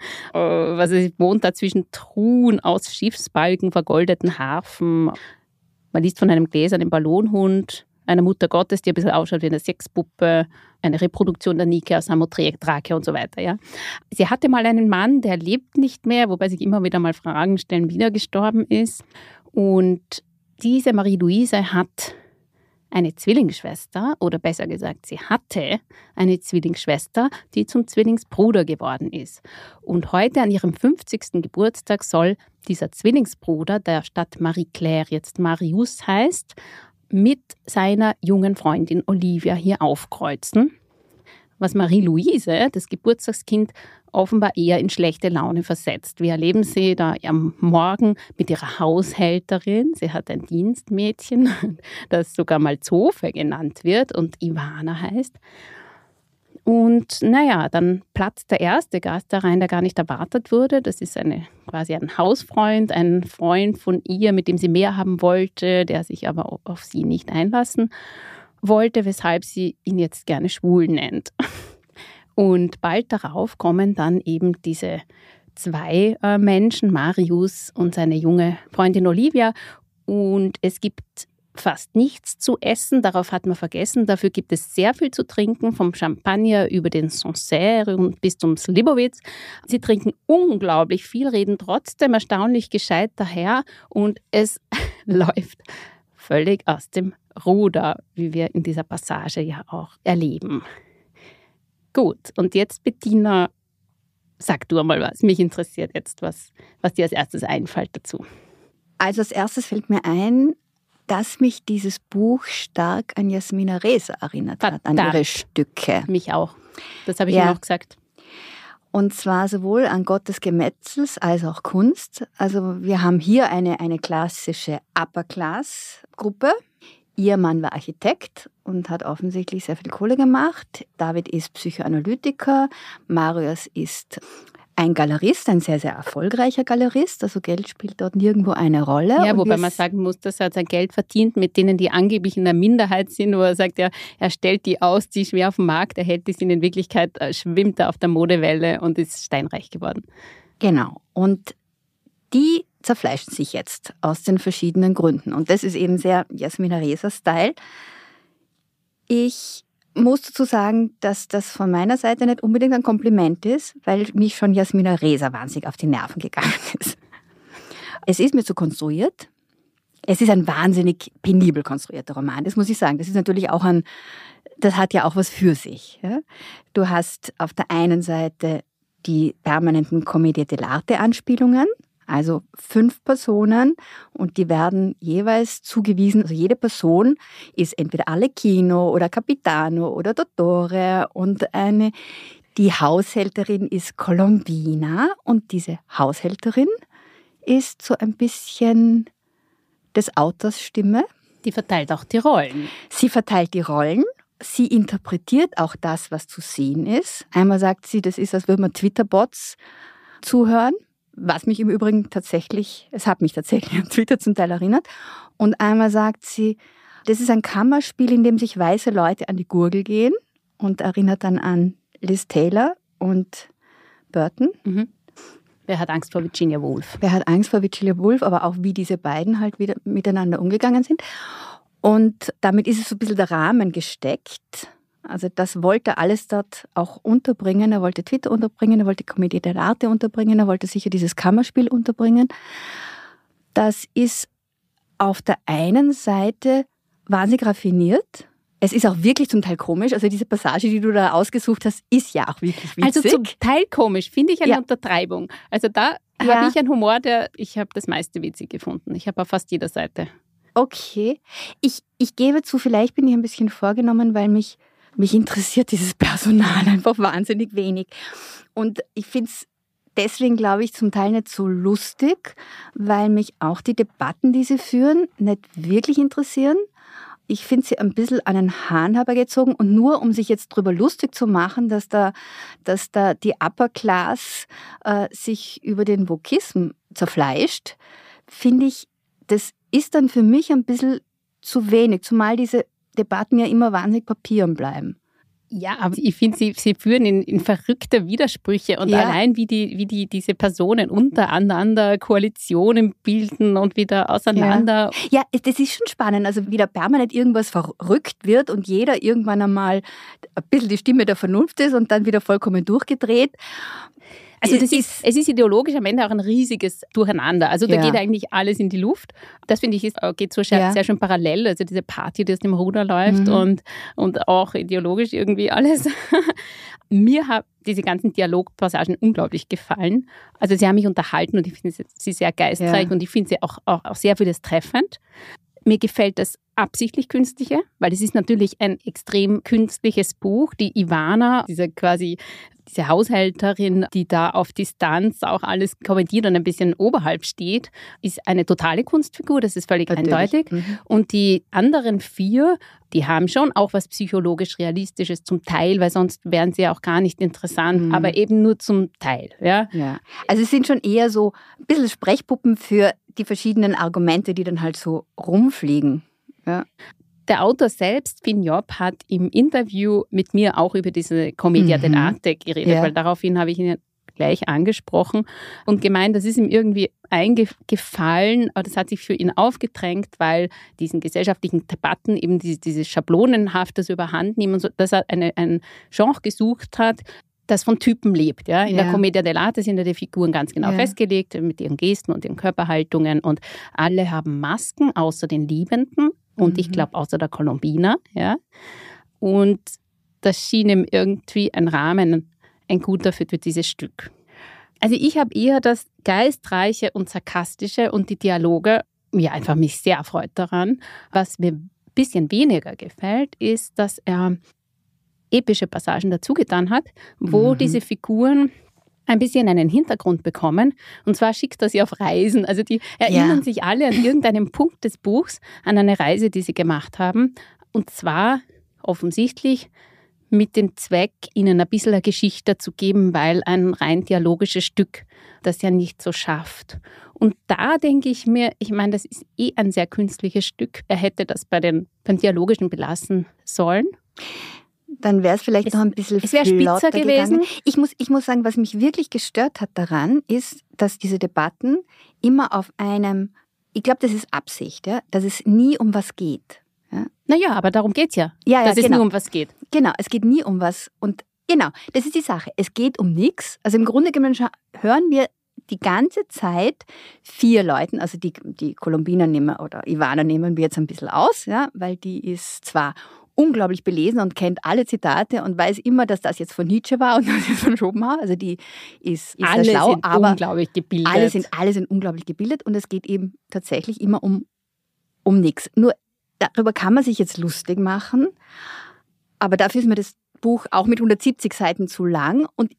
sie wohnt da zwischen Truhen aus Schiffsbalken, vergoldeten Harfen. Man liest von einem gläsernen Ballonhund, einer Mutter Gottes, die ein bisschen ausschaut wie eine Sexpuppe, eine Reproduktion der Nike aus Samothrake und so weiter. Ja. Sie hatte mal einen Mann, der lebt nicht mehr, wobei sich immer wieder mal Fragen stellen, wie er gestorben ist. Und diese Marie-Louise hat eine Zwillingsschwester, oder besser gesagt, sie hatte eine Zwillingsschwester, die zum Zwillingsbruder geworden ist. Und heute an ihrem 50. Geburtstag soll dieser Zwillingsbruder, der statt Marie-Claire jetzt Marius heißt, mit seiner jungen Freundin Olivia hier aufkreuzen, was Marie-Louise, das Geburtstagskind, offenbar eher in schlechte Laune versetzt. Wir erleben sie da am Morgen mit ihrer Haushälterin. Sie hat ein Dienstmädchen, das sogar mal Zofe genannt wird und Ivana heißt. Und dann platzt der erste Gast da rein, der gar nicht erwartet wurde. Das ist quasi ein Hausfreund, ein Freund von ihr, mit dem sie mehr haben wollte, der sich aber auf sie nicht einlassen wollte, weshalb sie ihn jetzt gerne schwul nennt. Und bald darauf kommen dann eben diese zwei Menschen, Marius und seine junge Freundin Olivia. Und es gibt fast nichts zu essen, darauf hat man vergessen. Dafür gibt es sehr viel zu trinken, vom Champagner über den Sancerre und bis zum Slivovitz. Sie trinken unglaublich viel, reden trotzdem erstaunlich gescheit daher und es läuft völlig aus dem Ruder, wie wir in dieser Passage ja auch erleben. Gut, und jetzt Bettina, sag du einmal was. Mich interessiert jetzt, was dir als erstes einfällt dazu. Also als erstes fällt mir ein, dass mich dieses Buch stark an Jasmina Reza erinnert hat, an ihre Stücke. Mich auch. Das habe ich ihm auch gesagt. Und zwar sowohl an Gott des Gemetzels als auch Kunst. Also wir haben hier eine klassische Upper-Class-Gruppe. Ihr Mann war Architekt und hat offensichtlich sehr viel Kohle gemacht. David ist Psychoanalytiker. Marius ist ein Galerist, ein sehr, sehr erfolgreicher Galerist. Also Geld spielt dort nirgendwo eine Rolle. Ja, wobei man sagen muss, dass er sein Geld verdient mit denen, die angeblich in der Minderheit sind, wo er sagt, er stellt die aus, die schwer auf dem Markt, er hält die in Wirklichkeit, schwimmt er auf der Modewelle und ist steinreich geworden. Genau. Und die zerfleischen sich jetzt aus den verschiedenen Gründen. Und das ist eben sehr Jasmina Reza-Style. Ich muss dazu sagen, dass das von meiner Seite nicht unbedingt ein Kompliment ist, weil mich schon Jasmina Reza wahnsinnig auf die Nerven gegangen ist. Es ist mir zu konstruiert. Es ist ein wahnsinnig penibel konstruierter Roman, das muss ich sagen. Das ist natürlich auch das hat ja auch was für sich. Ja? Du hast auf der einen Seite die permanenten Commedia dell'arte-Anspielungen, also 5 Personen und die werden jeweils zugewiesen. Also jede Person ist entweder Arlecchino oder Capitano oder Dottore und die Haushälterin ist Colombina und diese Haushälterin ist so ein bisschen des Autors Stimme. Die verteilt auch die Rollen. Sie verteilt die Rollen. Sie interpretiert auch das, was zu sehen ist. Einmal sagt sie, das ist, als würde man Twitter-Bots zuhören. Was mich im Übrigen es hat mich tatsächlich an Twitter zum Teil erinnert. Und einmal sagt sie, das ist ein Kammerspiel, in dem sich weiße Leute an die Gurgel gehen und erinnert dann an Liz Taylor und Burton. Mhm. Wer hat Angst vor Virginia Woolf? Wer hat Angst vor Virginia Woolf, aber auch wie diese beiden halt wieder miteinander umgegangen sind. Und damit ist es so ein bisschen der Rahmen gesteckt. Also das wollte er alles dort auch unterbringen. Er wollte Twitter unterbringen, er wollte Commedia dell'arte unterbringen, er wollte sicher dieses Kammerspiel unterbringen. Das ist auf der einen Seite wahnsinnig raffiniert. Es ist auch wirklich zum Teil komisch. Also diese Passage, die du da ausgesucht hast, ist ja auch wirklich witzig. Also zum Teil komisch, finde ich eine Untertreibung. Also da habe ich einen Humor, ich habe das meiste witzig gefunden. Ich habe auf fast jeder Seite. Okay. Ich gebe zu, vielleicht bin ich ein bisschen vorgenommen, weil mich interessiert dieses Personal einfach wahnsinnig wenig. Und ich finde es deswegen, glaube ich, zum Teil nicht so lustig, weil mich auch die Debatten, die sie führen, nicht wirklich interessieren. Ich finde sie ein bisschen an den Haaren herbeigezogen und nur um sich jetzt drüber lustig zu machen, dass da die Upper Class sich über den Wokism zerfleischt, finde ich, das ist dann für mich ein bisschen zu wenig, zumal diese Debatten ja immer wahnsinnig Papieren bleiben. Ja, aber ich finde, sie führen in verrückte Widersprüche und allein wie diese Personen untereinander Koalitionen bilden und wieder auseinander. Ja, das ist schon spannend, also wie da permanent irgendwas verrückt wird und jeder irgendwann einmal ein bisschen die Stimme der Vernunft ist und dann wieder vollkommen durchgedreht. Also es ist ideologisch am Ende auch ein riesiges Durcheinander. Also da geht eigentlich alles in die Luft. Das finde ich geht so sehr schön parallel. Also diese Party, die aus dem Ruder läuft und auch ideologisch irgendwie alles. Mir haben diese ganzen Dialogpassagen unglaublich gefallen. Also sie haben mich unterhalten und ich finde sie sehr geistreich und ich finde sie auch sehr vieles treffend. Mir gefällt das absichtlich Künstliche, weil es ist natürlich ein extrem künstliches Buch. Die Ivana, diese Haushälterin, die da auf Distanz auch alles kommentiert und ein bisschen oberhalb steht, ist eine totale Kunstfigur, das ist völlig eindeutig. Und die anderen 4, die haben schon auch was psychologisch Realistisches zum Teil, weil sonst wären sie auch gar nicht interessant, aber eben nur zum Teil. Ja. Also es sind schon eher so ein bisschen Sprechpuppen für die verschiedenen Argumente, die dann halt so rumfliegen. Ja. Der Autor selbst, Finn Job, hat im Interview mit mir auch über diese Commedia dell'arte geredet, weil daraufhin habe ich ihn gleich angesprochen und gemeint, das ist ihm irgendwie eingefallen, aber das hat sich für ihn aufgedrängt, weil diesen gesellschaftlichen Debatten eben diese Schablonenhaftes überhand nehmen und so, dass er ein Genre gesucht hat, das von Typen lebt. Ja? In der Commedia dell'arte sind ja die Figuren ganz genau festgelegt mit ihren Gesten und ihren Körperhaltungen und alle haben Masken, außer den Liebenden und ich glaube außer der Colombina. Ja? Und das schien ihm irgendwie ein Rahmen, ein guter für dieses Stück. Also ich habe eher das Geistreiche und Sarkastische und die Dialoge, einfach mich sehr erfreut daran. Was mir ein bisschen weniger gefällt, ist, dass er epische Passagen dazugetan hat, wo diese Figuren ein bisschen einen Hintergrund bekommen. Und zwar schickt er sie auf Reisen. Also die erinnern sich alle an irgendeinen Punkt des Buchs, an eine Reise, die sie gemacht haben. Und zwar offensichtlich mit dem Zweck, ihnen ein bisschen eine Geschichte zu geben, weil ein rein dialogisches Stück das ja nicht so schafft. Und da denke ich mir, das ist ein sehr künstliches Stück. Er hätte das beim Dialogischen belassen sollen. Dann wäre es vielleicht noch ein bisschen spitzer gewesen. Ich muss sagen, was mich wirklich gestört hat daran, ist, dass diese Debatten immer auf einem, ich glaube, das ist Absicht, dass es nie um was geht. Ja? Naja, aber darum geht es ja. Dass es nur um was geht. Genau, es geht nie um was. Und genau, das ist die Sache. Es geht um nichts. Also im Grunde genommen hören wir die ganze Zeit 4 Leuten, also die Colombina oder Ivana nehmen wir jetzt ein bisschen aus, weil die ist zwar unglaublich belesen und kennt alle Zitate und weiß immer, dass das jetzt von Nietzsche war und das jetzt von Schopenhauer. Also die ist alle sehr schlau, sind unglaublich gebildet. Alle sind unglaublich gebildet und es geht eben tatsächlich immer um nichts. Nur darüber kann man sich jetzt lustig machen, aber dafür ist mir das Buch auch mit 170 Seiten zu lang und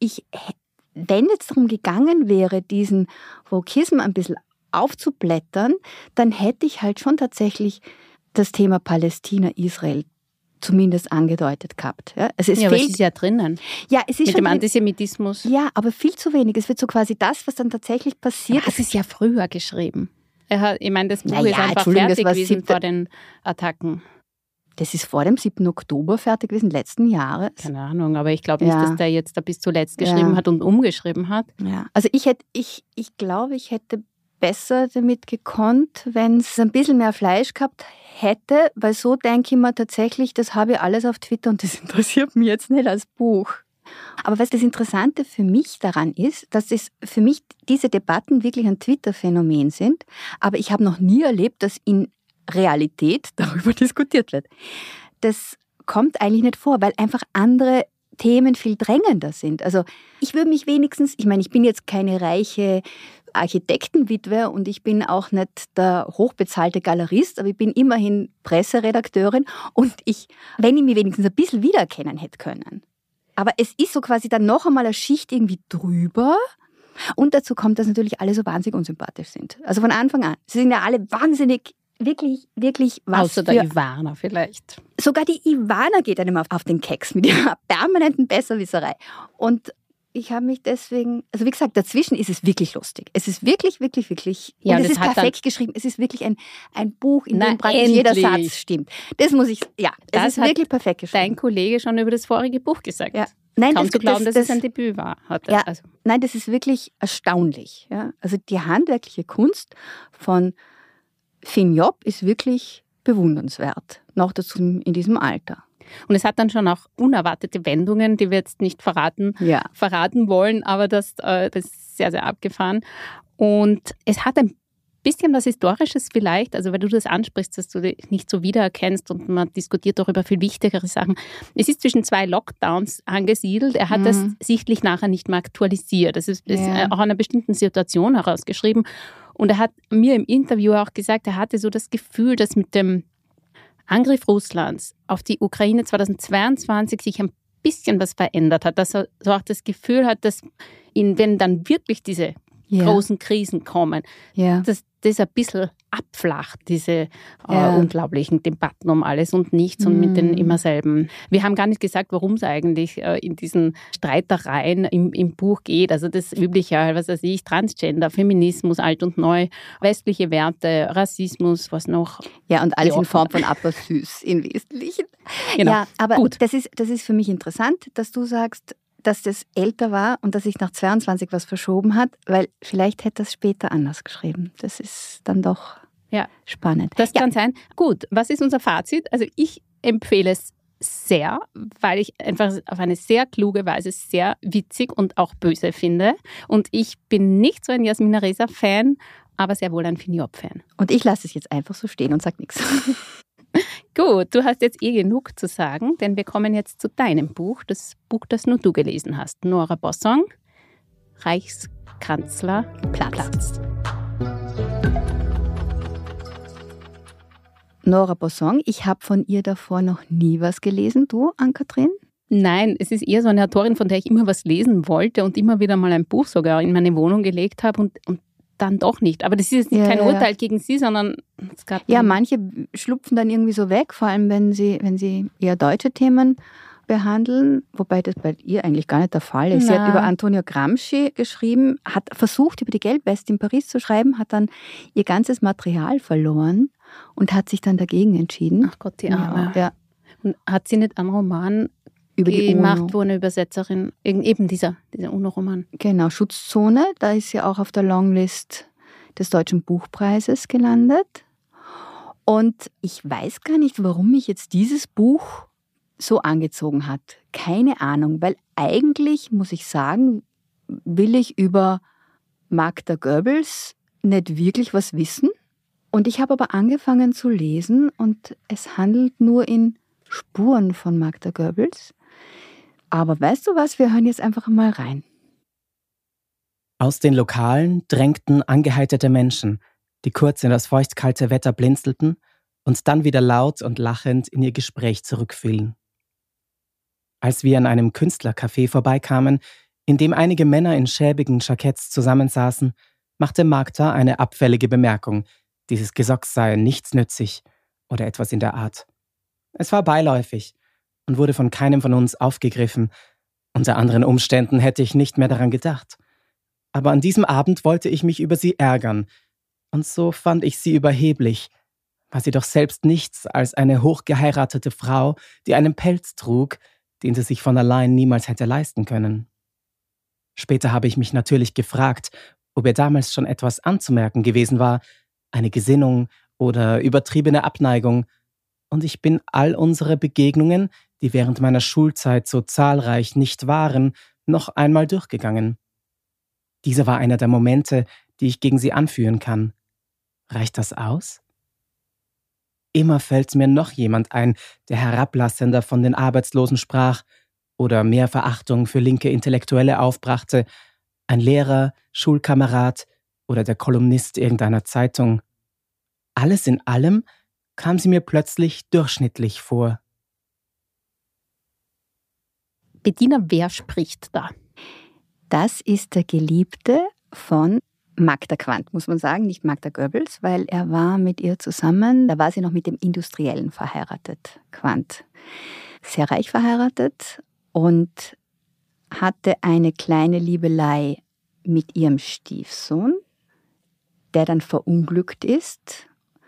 wenn jetzt darum gegangen wäre, diesen Wokism ein bisschen aufzublättern, dann hätte ich halt schon tatsächlich das Thema Palästina, Israel zumindest angedeutet gehabt. Ja, also aber es ist ja drinnen. Ja, es ist mit dem Antisemitismus. Ja, aber viel zu wenig. Es wird so quasi das, was dann tatsächlich passiert. Aber es ist ja früher geschrieben. Das Buch ist einfach fertig gewesen vor den Attacken. Das ist vor dem 7. Oktober fertig gewesen, letzten Jahres. Keine Ahnung, aber ich glaube nicht, dass der jetzt da bis zuletzt geschrieben hat und umgeschrieben hat. Ja, also ich glaube, ich hätte besser damit gekonnt, wenn es ein bisschen mehr Fleisch gehabt hätte, weil so denke ich mir tatsächlich, das habe ich alles auf Twitter und das interessiert mich jetzt nicht als Buch. Aber was das Interessante für mich daran ist, dass es für mich diese Debatten wirklich ein Twitter-Phänomen sind, aber ich habe noch nie erlebt, dass in Realität darüber diskutiert wird. Das kommt eigentlich nicht vor, weil einfach andere Themen viel drängender sind. Also ich würde mich wenigstens, ich bin jetzt keine reiche Architektenwitwe und ich bin auch nicht der hochbezahlte Galerist, aber ich bin immerhin Presseredakteurin und wenn ich mich wenigstens ein bisschen wiedererkennen hätte können. Aber es ist so quasi dann noch einmal eine Schicht irgendwie drüber Und dazu kommt, dass natürlich alle so wahnsinnig unsympathisch sind. Also von Anfang an. Sie sind ja alle wahnsinnig, wirklich, wirklich was Außer der Ivana vielleicht. Sogar die Ivana geht einem auf den Keks mit ihrer permanenten Besserwisserei. Und ich habe mich deswegen, also wie gesagt, dazwischen ist es wirklich lustig. Es ist wirklich, wirklich, wirklich, ja, und es ist perfekt geschrieben. Es ist wirklich ein Buch, in dem praktisch jeder Satz stimmt. Das muss ich, es ist wirklich perfekt geschrieben. Dein Kollege schon über das vorige Buch gesagt. Ja. Nein, kaum zu glauben, dass es ein Debüt war. Nein, das ist wirklich erstaunlich. Ja. Also die handwerkliche Kunst von Finn Job ist wirklich bewundernswert. Noch dazu in diesem Alter. Und es hat dann schon auch unerwartete Wendungen, die wir jetzt nicht verraten wollen, aber das ist sehr, sehr abgefahren. Und es hat ein bisschen was Historisches vielleicht, also weil du das ansprichst, dass du dich nicht so wiedererkennst und man diskutiert auch über viel wichtigere Sachen. Es ist zwischen 2 Lockdowns angesiedelt. Er hat das sichtlich nachher nicht mehr aktualisiert. Das ist auch einer bestimmten Situation herausgeschrieben. Und er hat mir im Interview auch gesagt, er hatte so das Gefühl, dass mit dem Angriff Russlands auf die Ukraine 2022 sich ein bisschen was verändert hat, dass er so auch das Gefühl hat, dass ihn, wenn dann wirklich diese großen Krisen kommen, dass das ein bisschen abflacht, diese unglaublichen Debatten um alles und nichts und mit den immer selben. Wir haben gar nicht gesagt, worum es eigentlich in diesen Streitereien im Buch geht. Also das Übliche, was weiß ich, Transgender, Feminismus, alt und neu, westliche Werte, Rassismus, was noch. Ja, und alles in Form von Appersüß im Wesentlichen. Genau. Ja, aber gut. Das ist für mich interessant, dass du sagst, dass das älter war und dass sich nach 22 was verschoben hat, weil vielleicht hätte das später anders geschrieben. Das ist dann doch spannend. Das kann sein. Gut, was ist unser Fazit? Also ich empfehle es sehr, weil ich einfach auf eine sehr kluge Weise sehr witzig und auch böse finde. Und ich bin nicht so ein Jasmina Reza-Fan, aber sehr wohl ein Finn Job-Fan. Und ich lasse es jetzt einfach so stehen und sage nichts. Gut, du hast jetzt genug zu sagen, denn wir kommen jetzt zu deinem Buch, das Buch, das nur du gelesen hast. Nora Bossong, Reichskanzlerplatz. Nora Bossong, ich habe von ihr davor noch nie was gelesen. Du, Ann-Kathrin? Nein, es ist eher so eine Autorin, von der ich immer was lesen wollte und immer wieder mal ein Buch sogar in meine Wohnung gelegt habe und dann doch nicht. Aber das ist jetzt kein Urteil gegen sie, sondern es gab... Ja, manche schlupfen dann irgendwie so weg, vor allem wenn sie eher deutsche Themen behandeln, wobei das bei ihr eigentlich gar nicht der Fall ist. Sie hat über Antonio Gramsci geschrieben, hat versucht, über die Gelbweste in Paris zu schreiben, hat dann ihr ganzes Material verloren und hat sich dann dagegen entschieden. Ach Gott, die Arme. Ja. Und hat sie nicht einen Roman über die gemacht, wo eine Übersetzerin, eben dieser UNO-Roman. Genau, Schutzzone, da ist sie auch auf der Longlist des Deutschen Buchpreises gelandet. Und ich weiß gar nicht, warum mich jetzt dieses Buch so angezogen hat. Keine Ahnung, weil eigentlich, muss ich sagen, will ich über Magda Goebbels nicht wirklich was wissen. Und ich habe aber angefangen zu lesen und es handelt nur in Spuren von Magda Goebbels. Aber weißt du was, wir hören jetzt einfach mal rein. Aus den Lokalen drängten angeheiterte Menschen, die kurz in das feuchtkalte Wetter blinzelten und dann wieder laut und lachend in ihr Gespräch zurückfielen. Als wir an einem Künstlercafé vorbeikamen, in dem einige Männer in schäbigen Jacketts zusammensaßen, machte Magda eine abfällige Bemerkung, dieses Gesocks sei nichtsnützig oder etwas in der Art. Es war beiläufig und wurde von keinem von uns aufgegriffen. Unter anderen Umständen hätte ich nicht mehr daran gedacht. Aber an diesem Abend wollte ich mich über sie ärgern. Und so fand ich sie überheblich. War sie doch selbst nichts als eine hochgeheiratete Frau, die einen Pelz trug, den sie sich von allein niemals hätte leisten können. Später habe ich mich natürlich gefragt, ob ihr damals schon etwas anzumerken gewesen war, eine Gesinnung oder übertriebene Abneigung. Und ich bin all unsere Begegnungen, die während meiner Schulzeit so zahlreich nicht waren, noch einmal durchgegangen. Dieser war einer der Momente, die ich gegen sie anführen kann. Reicht das aus? Immer fällt mir noch jemand ein, der herablassender von den Arbeitslosen sprach oder mehr Verachtung für linke Intellektuelle aufbrachte, ein Lehrer, Schulkamerad oder der Kolumnist irgendeiner Zeitung. Alles in allem kam sie mir plötzlich durchschnittlich vor. Bettina, wer spricht da? Das ist der Geliebte von Magda Quandt, muss man sagen, nicht Magda Goebbels, weil er war mit ihr zusammen, da war sie noch mit dem Industriellen verheiratet, Quandt. Sehr reich verheiratet und hatte eine kleine Liebelei mit ihrem Stiefsohn, der dann verunglückt ist.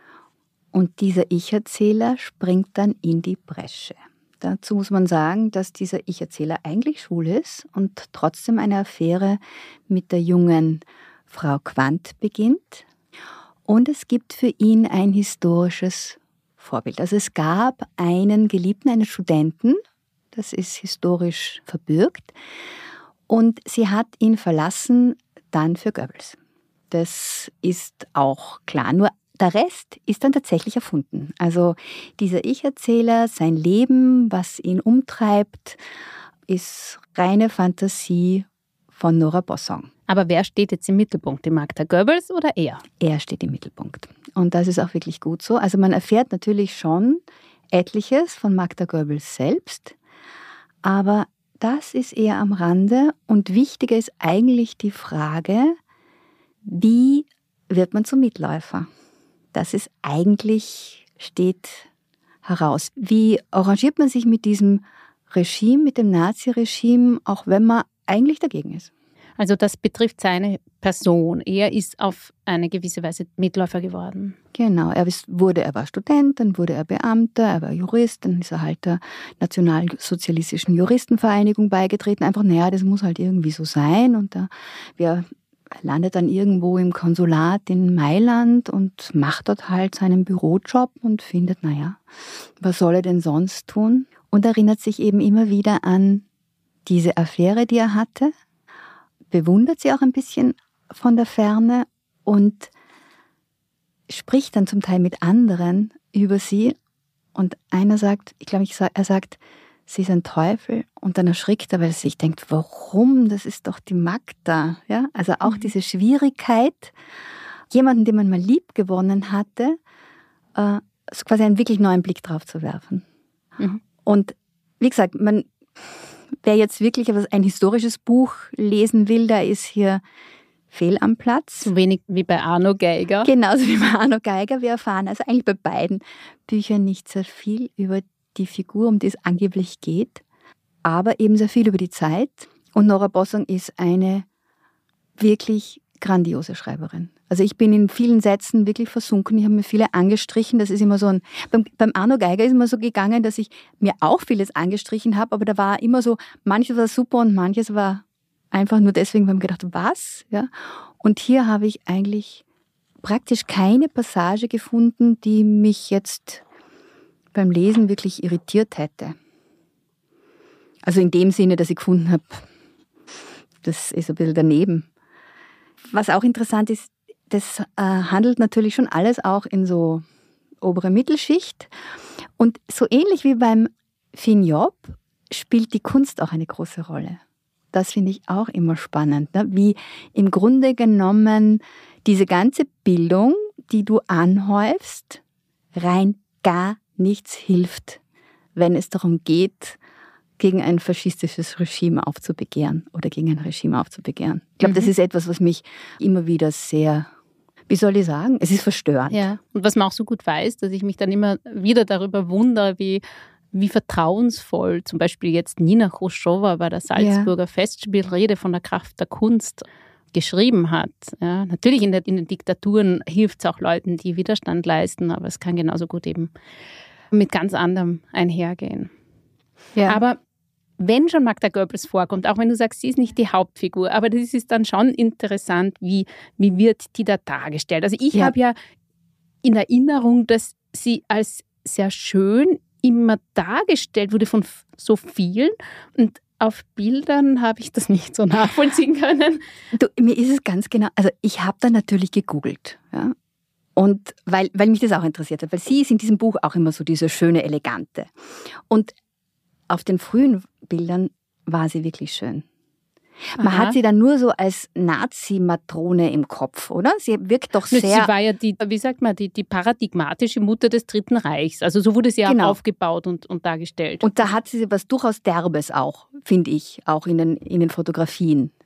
Und dieser Ich-Erzähler springt dann in die Bresche. Dazu muss man sagen, dass dieser Ich-Erzähler eigentlich schwul ist und trotzdem eine Affäre mit der jungen Frau Quandt beginnt. Und es gibt für ihn ein historisches Vorbild. Also es gab einen Geliebten, einen Studenten, das ist historisch verbürgt, und sie hat ihn verlassen dann für Goebbels. Das ist auch klar. Nur der Rest ist dann tatsächlich erfunden. Also dieser Ich-Erzähler, sein Leben, was ihn umtreibt, ist reine Fantasie von Nora Bossong. Aber wer steht jetzt im Mittelpunkt? Die Magda Goebbels oder er? Er steht im Mittelpunkt. Und das ist auch wirklich gut so. Also man erfährt natürlich schon etliches von Magda Goebbels selbst, aber das ist eher am Rande. Und wichtiger ist eigentlich die Frage, wie wird man zum Mitläufer? Das ist eigentlich, steht heraus. Wie arrangiert man sich mit diesem Regime, mit dem Naziregime, auch wenn man eigentlich dagegen ist? Also das betrifft seine Person. Er ist auf eine gewisse Weise Mitläufer geworden. Genau, er war Student, dann wurde er Beamter, er war Jurist, dann ist er halt der Nationalsozialistischen Juristenvereinigung beigetreten. Einfach, das muss halt irgendwie so sein. Und er landet dann irgendwo im Konsulat in Mailand und macht dort halt seinen Bürojob und findet, was soll er denn sonst tun? Und erinnert sich eben immer wieder an diese Affäre, die er hatte, bewundert sie auch ein bisschen von der Ferne und spricht dann zum Teil mit anderen über sie. Und einer sagt, er sagt, sie ist ein Teufel. Und dann erschrickt er, weil er sich denkt, warum? Das ist doch die Magda. Ja? Also auch diese Schwierigkeit, jemanden, den man mal lieb gewonnen hatte, so quasi einen wirklich neuen Blick drauf zu werfen. Mhm. Und wie gesagt, wer jetzt wirklich ein historisches Buch lesen will, da ist hier fehl am Platz. So wenig wie bei Arno Geiger. Genauso wie bei Arno Geiger. Wir erfahren also eigentlich bei beiden Büchern nicht sehr viel über die Figur, um die es angeblich geht, aber eben sehr viel über die Zeit. Und Nora Bossong ist eine wirklich grandiose Schreiberin. Also ich bin in vielen Sätzen wirklich versunken. Ich habe mir viele angestrichen. Das ist immer so beim Arno Geiger ist immer so gegangen, dass ich mir auch vieles angestrichen habe, aber da war immer so, manches war super und manches war einfach nur deswegen, weil ich mir gedacht, was? Ja? Und hier habe ich eigentlich praktisch keine Passage gefunden, die mich jetzt beim Lesen wirklich irritiert hätte. Also in dem Sinne, dass ich gefunden habe, das ist ein bisschen daneben. Was auch interessant ist, das handelt natürlich schon alles auch in so obere Mittelschicht. Und so ähnlich wie beim Finn Job spielt die Kunst auch eine große Rolle. Das finde ich auch immer spannend, ne? Wie im Grunde genommen diese ganze Bildung, die du anhäufst, rein gar nichts hilft, wenn es darum geht, gegen ein faschistisches Regime aufzubegehren oder gegen ein Regime aufzubegehren. Ich glaube, das ist etwas, was mich immer wieder sehr, wie soll ich sagen, es ist verstörend. Ja, und was man auch so gut weiß, dass ich mich dann immer wieder darüber wundere, wie vertrauensvoll zum Beispiel jetzt Nina Chruschtschowa bei der Salzburger Festspielrede von der Kraft der Kunst geschrieben hat. Ja, natürlich in den Diktaturen hilft es auch Leuten, die Widerstand leisten, aber es kann genauso gut eben mit ganz anderem einhergehen. Ja. Aber wenn schon Magda Goebbels vorkommt, auch wenn du sagst, sie ist nicht die Hauptfigur, aber das ist dann schon interessant, wie wird die da dargestellt. Also ich habe ja in Erinnerung, dass sie als sehr schön immer dargestellt wurde von so vielen und auf Bildern habe ich das nicht so nachvollziehen können. Mir ist es ganz genau, also ich habe da natürlich gegoogelt, ja. Und weil mich das auch interessiert hat, weil sie ist in diesem Buch auch immer so diese schöne, elegante. Und auf den frühen Bildern war sie wirklich schön. Man hat sie dann nur so als Nazi-Matrone im Kopf, oder? Sie wirkt doch sehr... Sie war ja die paradigmatische Mutter des Dritten Reichs. Also so wurde sie ja auch aufgebaut und dargestellt. Und da hat sie was durchaus Derbes auch, finde ich, auch in den Fotografien.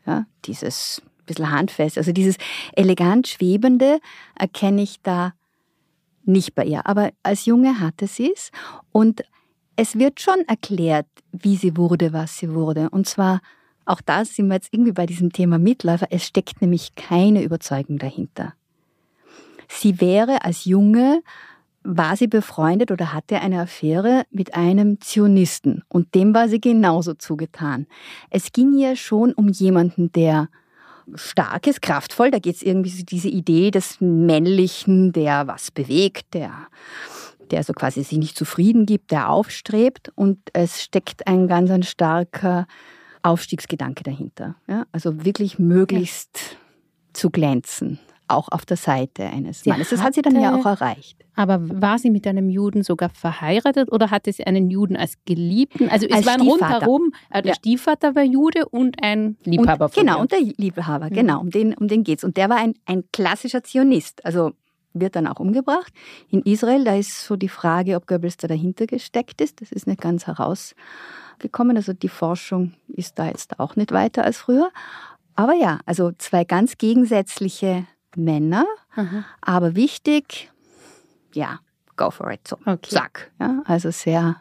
Ja, dieses bisschen handfest, also dieses elegant Schwebende erkenne ich da nicht bei ihr. Aber als Junge hatte sie es und es wird schon erklärt, wie sie wurde, was sie wurde. Und zwar, auch da sind wir jetzt irgendwie bei diesem Thema Mitläufer, es steckt nämlich keine Überzeugung dahinter. Sie wäre als Junge, war sie befreundet oder hatte eine Affäre mit einem Zionisten und dem war sie genauso zugetan. Es ging ihr schon um jemanden, der stark ist, kraftvoll, da geht es irgendwie so diese Idee des Männlichen, der was bewegt, der so quasi sich nicht zufrieden gibt, der aufstrebt und es steckt ein starker Aufstiegsgedanke dahinter. Ja? Also wirklich möglichst zu glänzen. Auch auf der Seite eines Mannes. Das hat sie dann ja auch erreicht. Aber war sie mit einem Juden sogar verheiratet oder hatte sie einen Juden als Geliebten? Also es waren rundherum, der Stiefvater war Jude und ein Liebhaber von Genau, und der Liebhaber, genau, um den geht's. Und der war ein klassischer Zionist, also wird dann auch umgebracht. In Israel, da ist so die Frage, ob Goebbels da dahinter gesteckt ist. Das ist nicht ganz herausgekommen. Also die Forschung ist da jetzt auch nicht weiter als früher. Aber ja, also zwei ganz gegensätzliche Männer, aber wichtig, ja, go for it, so, okay. Zack. Ja, also sehr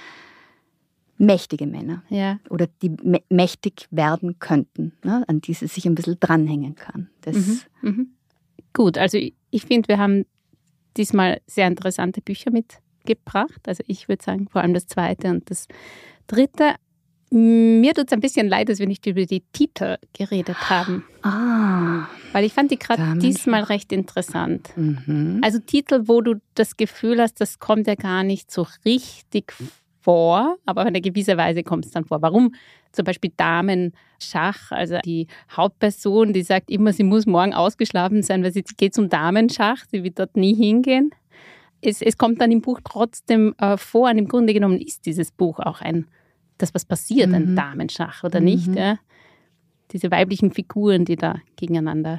mächtige Männer, ja. Oder die mächtig werden könnten, ne, an die sie sich ein bisschen dranhängen kann. Das Gut, also ich finde, wir haben diesmal sehr interessante Bücher mitgebracht, also ich würde sagen, vor allem das zweite und das dritte. Mir tut es ein bisschen leid, dass wir nicht über die Titel geredet haben. Weil ich fand die gerade diesmal recht interessant. Also Titel, wo du das Gefühl hast, das kommt ja gar nicht so richtig vor, aber auf eine gewisse Weise kommt es dann vor. Warum? Zum Beispiel Damenschach, also die Hauptperson, die sagt immer, sie muss morgen ausgeschlafen sein, weil sie geht zum Damenschach, sie wird dort nie hingehen. Es kommt dann im Buch trotzdem vor, und im Grunde genommen ist dieses Buch auch das, was passiert, ein Damenschach, oder nicht? Ja? Diese weiblichen Figuren, die da gegeneinander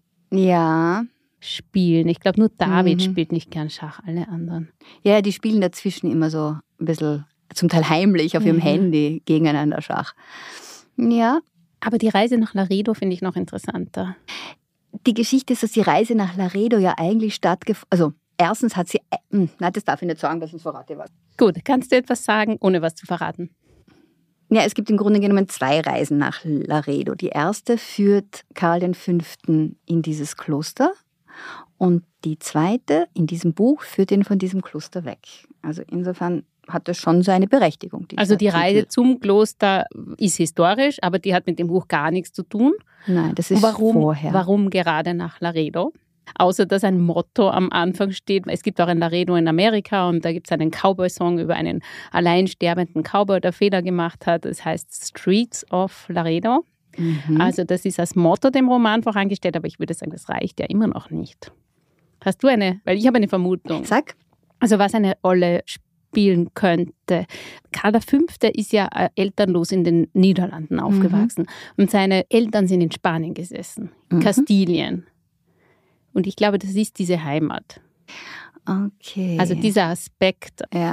spielen. Ich glaube, nur David spielt nicht gern Schach, alle anderen. Ja, die spielen dazwischen immer so ein bisschen, zum Teil heimlich auf ihrem Handy gegeneinander Schach. Ja. Aber die Reise nach Laredo finde ich noch interessanter. Die Geschichte ist, dass die Reise nach Laredo ja eigentlich stattgefunden, also erstens hat sie, nein, das darf ich nicht sagen, dass ich verrate was. Gut, kannst du etwas sagen, ohne was zu verraten? Ja, es gibt im Grunde genommen 2 Reisen nach Laredo. Die erste führt Karl V. in dieses Kloster und die zweite in diesem Buch führt ihn von diesem Kloster weg. Also insofern hat das schon seine Berechtigung. Also die Reise zum Kloster ist historisch, aber die hat mit dem Buch gar nichts zu tun. Nein, das ist vorher. Warum gerade nach Laredo? Außer dass ein Motto am Anfang steht. Es gibt auch ein Laredo in Amerika und da gibt es einen Cowboy-Song über einen alleinsterbenden Cowboy, der Fehler gemacht hat. Das heißt Streets of Laredo. Also das ist als Motto dem Roman vorangestellt, aber ich würde sagen, das reicht ja immer noch nicht. Hast du weil ich habe eine Vermutung. Sag. Also was eine Rolle spielen könnte. Karl V. ist ja elternlos in den Niederlanden aufgewachsen und seine Eltern sind in Spanien gesessen, Kastilien. Und ich glaube, das ist diese Heimat. Okay. Also dieser Aspekt. Ja.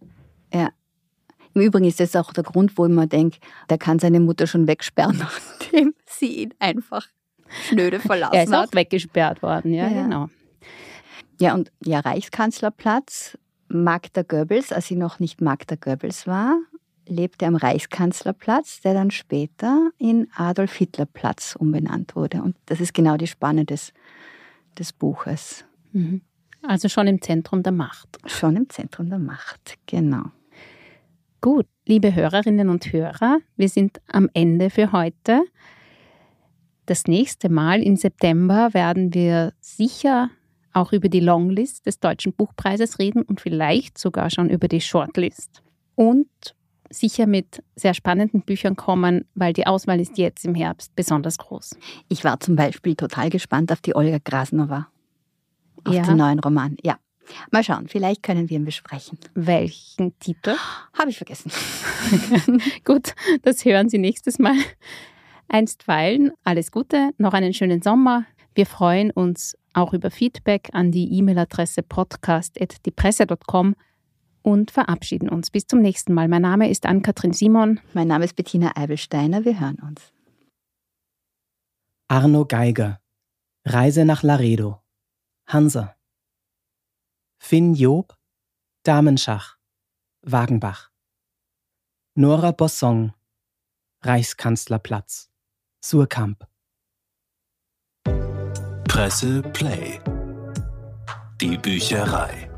Im Übrigen ist das auch der Grund, wo ich mir denke, der kann seine Mutter schon wegsperren, nachdem sie ihn einfach schnöde verlassen hat. Er ist auch weggesperrt worden, ja, genau. Ja, und Reichskanzlerplatz. Magda Goebbels, als sie noch nicht Magda Goebbels war, lebte am Reichskanzlerplatz, der dann später in Adolf-Hitler-Platz umbenannt wurde. Und das ist genau die Spanne des Buches. Also schon im Zentrum der Macht. Schon im Zentrum der Macht, genau. Gut, liebe Hörerinnen und Hörer, wir sind am Ende für heute. Das nächste Mal im September werden wir sicher auch über die Longlist des Deutschen Buchpreises reden und vielleicht sogar schon über die Shortlist. Und sicher mit sehr spannenden Büchern kommen, weil die Auswahl ist jetzt im Herbst besonders groß. Ich war zum Beispiel total gespannt auf die Olga Krasnova, auf den neuen Roman. Ja, mal schauen, vielleicht können wir ihn besprechen. Welchen Titel? Habe ich vergessen. Gut, das hören Sie nächstes Mal. Einstweilen alles Gute, noch einen schönen Sommer. Wir freuen uns auch über Feedback an die E-Mail-Adresse podcast@diepresse.com und verabschieden uns. Bis zum nächsten Mal. Mein Name ist Ann-Kathrin Simon. Mein Name ist Bettina Eibelsteiner. Wir hören uns. Arno Geiger, Reise nach Laredo, Hansa. Finn Job, Damenschach, Wagenbach. Nora Bossong, Reichskanzlerplatz, Surkamp. Presse Play. Die Bücherei.